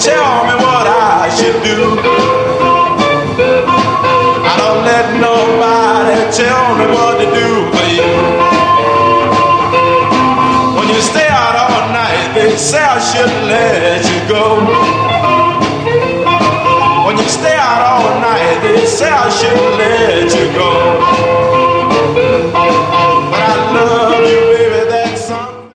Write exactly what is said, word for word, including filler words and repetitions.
tell me what I should do. I don't let nobody tell me what to do for you. When you stay out all night, they say I shouldn't let you go. When you stay out all night, they say I shouldn't let you go.